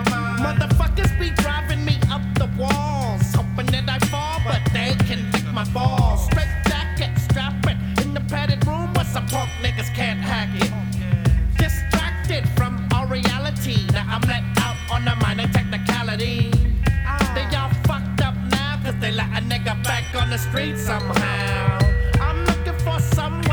Motherfuckers be driving me up the walls, hoping that I fall, but they can lick my balls. Straight jacket, strap it in the padded room where some punk niggas can't hack it. Distracted from our reality, now I'm let out on a minor technicality. They all fucked up now, cause they let a nigga back on the street somehow. I'm looking for someone